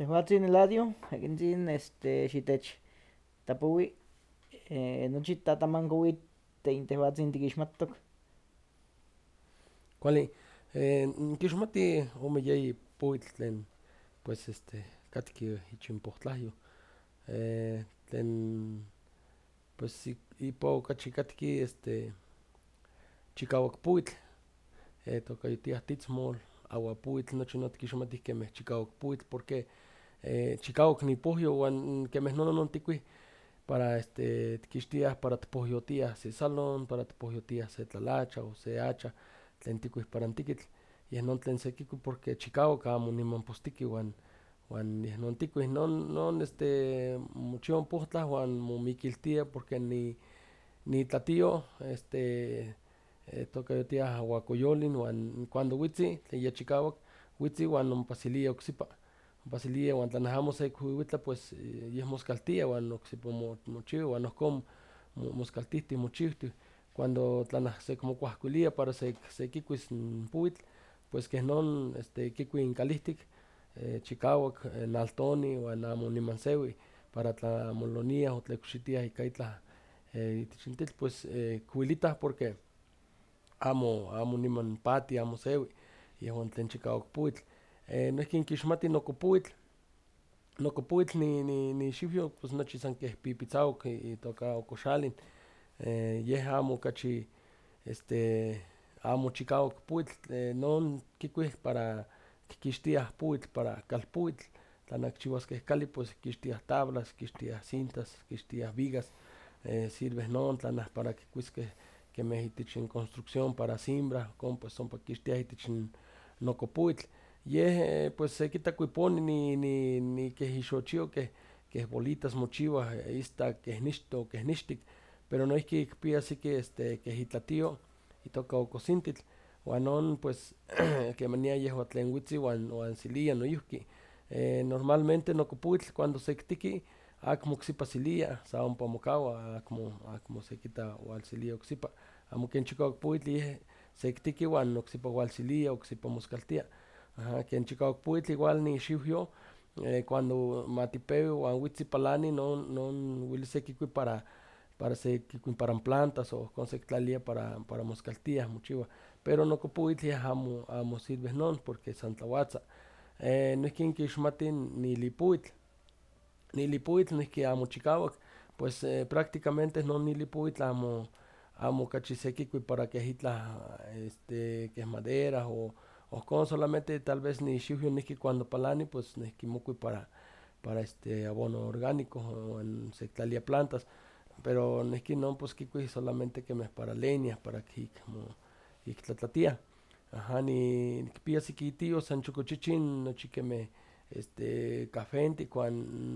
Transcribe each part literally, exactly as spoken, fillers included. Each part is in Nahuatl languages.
Tehuatzin Eladio, akintzin este xitech tapowi eh, nochi tatamankowi tlen tehuatzin tikixmatok. Kuali, eh, nikixmati ome yeyi powitl tlen pues este katki ich inpohtlahyoj, eh, tlen pues ik- ipa okachi katki este chikawak powitl, eh, tokayotiah titzmol, awapowitl, nochi non tikixmatih kemeh chikawak powitl porque eh, chikawak nipohyo uan kemeh nonon tikuih para este tikixtiah para tipohyotiah se salon, para tipohyotiah se tlalacha o se hacha tlen tikuih para n tikitl, yeh non tlen sekikui porque chikawak amo niman postiki wan wan yeh non tikuih, non non este mochiwa n pohtlah wan momikiltia porque ni nitlatio este eh, tokayotiah awakoyolin wan cuando witzi tlen yachikawak witzi wan onpasilia oksipa, onpasilia wan tla amo sekiwiwitla pues yeh moskaltia wan oksipa mo- mochiwa wan ohkon mo- moskaltihtiw mochiuhtih, cuando tlanah sekimokuahkuilia para sek- sekikuis n powitl pues keh non este kikui n kalihtik eh, chikawak naltoni wan amo niman sewi para tla moloniah o tla koxitiah ika itlah eh, itech n tetl pues eh, kiwilitah porque amo amo niman pati, amo sewi, yehon tlen chikawak powitl. Eh, noihki nikixmati n okopowitl, n okopowitl ni- ni- nixiwyo pues nochi san keh pipitzawak itoka okoxalin, eh, yeh amo okachi este amo chikawak powitl, eh, non kikuih para kikixtiah powitl para kalpowitl, tla kichiwaskeh kali pues kixtiah tablas, kixtiah cintas, kixtiah vigas, eh, sirve non tla para kikuiskeh kemeh itech n construcción para simbra ohkon pues ompa kixtiah itech n okopowitl, yeh pues sekita kuiponi ni- ni- ni keh ixochio keh keh bolitas mochiwah istak keh nixtoh keh nixtik, pero noihki kipia siki este keh itlatio itoka okosintitl, wan non pues kemanian yehua tlen witzi wan wan silia noyihki, eh, normalmente n okopowitl cuando sekitiki akmo oksipa silia, sa ompa mokawa akmo akmo sekita walsilia oksipa, amo ken chikawak powitl yeh sekitiki wan oksipa walsilia, oksipa moskaltia, aha. Ken chikawak powitl igual nixiwyo eh, cuando matipewi wan witzi palani non non welis sekikui para para sekikuiparan plantas o ohkon sekitlalilia para para moskaltiah mochiwah, pero n okopowitl yeh amo amo sirve non porque san tlawatza. Eh, noihki nikixmati nilipowitl, nilipowitl noihki amo chikawak, pues eh, prácticamente non nilipowitl amo amo okachi sekikui para keh itlah este keh madera o ohkon solamente tal vez nixiwyo noihki cuando palani pues noihki mokui para para este abono orgánico wan sekitlalia plantas, pero noihki non pues kikuih solamente kemeh para leña para ik mo ik tlatlatiah, aha. Ni nikpia siki itios san chokochitzin nochi kemeh este kahwentik wan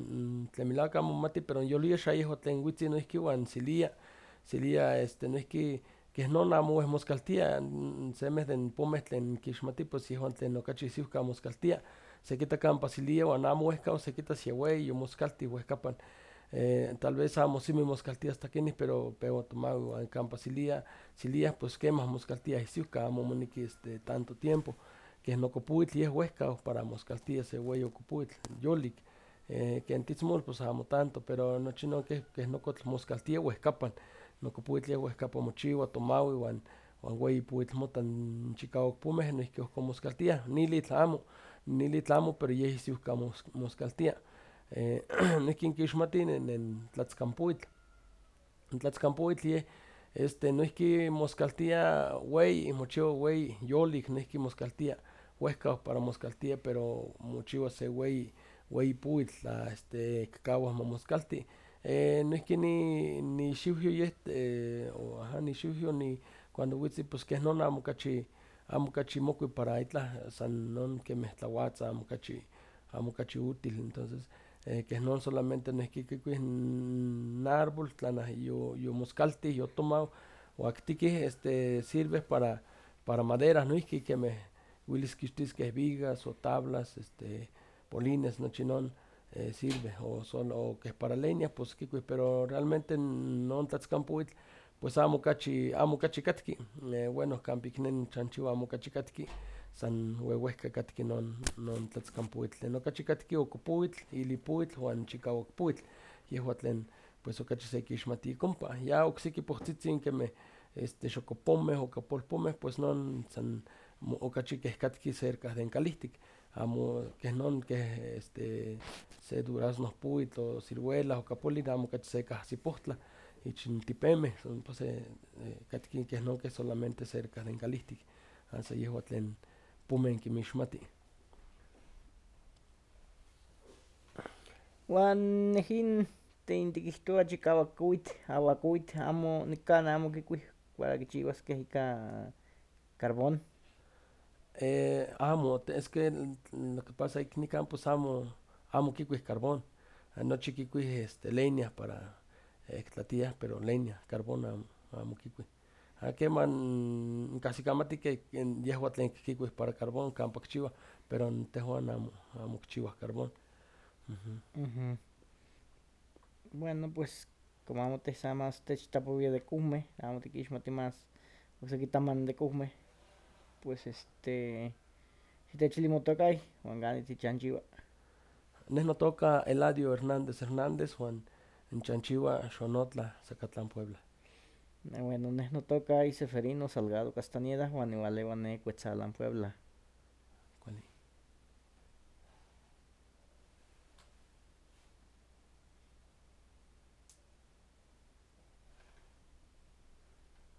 n tlen melahka amo nimati pero nyoliah xa yehua tlen witzi noihki wan silia, silia este noihki keh non amo weh moskaltia, n semeh de n pomeh tlen nikixmati pues yehwan tlen okachi isiwka moskaltia, sekita kan pasilia wan amo wehka sekitas ya weyi yomoskaltih wehkapan, eh, tal vez amo simi moskaltia asta kenih pero pewa tomawi wan kan pasilia siliah pues kemah moskaltiah isiwka amo moneki este tanto tiempo, keh n okopowitl yeh wehka para moskaltia se weyi okopowitl yolik, eh, ken titzmol pues amo tanto, pero nochi non keh keh nokotl moskaltia wehkapan, n okopowitl yeh wehkapan mochiwa tomawi wan wan weyi powitl mota, n chikawak pomeh noihki ohkon moskaltiah, nilitl amo, nilitl amo pero yeh isiwka mos- moskaltia. Eh, noihki nikixmati nen tlatzkanpowitl, n tlatzkanpowitl yeh este noihki moskaltia weyi, mochiwa weyi, yolik noihki moskaltia, wehka para moskaltia pero mochiwa se weyi weyi powitl tla este kikawah ma moskalti. Eh, noihki ni nixiwyo yeh eh, o aha nixiwyo ni cuando witzi pues keh non amo okachi amo okachi mokui para itlah san non kemeh tlawatza amo okachi amo okachi útil, entonces eh, keh non solamente noihki kikuih n árbol tlanah yo- yomoskaltih, yotomaw, waktikih este sirve para para madera noihki kemeh welis kixtiskeh vigas o tablas, este polines, nochi non eh, sirve, o solo o keh para leña pues kikuih, pero realmente non tlatzkanpowitl pues amo okachi amo okachi katki, bueno kanpik ne nichanchiwa amo okachi katki, san wewehka katki non, non tlatzcanpuitl. Tlen okachi katki ocopuitl, ilipuitl uan chicauacpuitl, yehua tlen pues okachi sekixmati ik ompa. Ya oksiki pohtzitzin kemeh este xocopomeh, ocapolpomeh pues non san mo- okachi keh katki cerca den kalihtik, amo keh non keh este se duraznohpuitl o ciruela ocapolin amo okachi sekahsipohtlah ich n tipemeh, ompa se katki keh non keh solamente cerca den kalihtik, a san yehua tlen pomeh kinmixmati. Uan nehin tlen tikihtowa chikauac auacoitl amo nikan amo kikuih para kichiwaskeh ika carbón. Eh, amo, es que lo que pasa ik nikan pues amo, amo kikuih carbón, nochi kikuih este leña para eh, kitlatiah, pero leña, carbón amo, amo kikuih. A keman kahsikamati ke yehua tlen kikuih para carbón kampa kichiwah, pero n tehwan amo, amo kichiwah carbón. Bueno pues como amo teh sa mas techtlapowia de kuhmeh, amo tikixmati mas okseki taman de kuhmeh, pues este xitechili motokaih uan kanin tichanchiwa. Neh notoka Eladio Hernández Hernández uan nichanchiwa Xonotla, Zacatlán, Puebla. Bueno neh notoka Iseferino Salgado Castañeda uan niwalewa ne Cuetzalan, Puebla.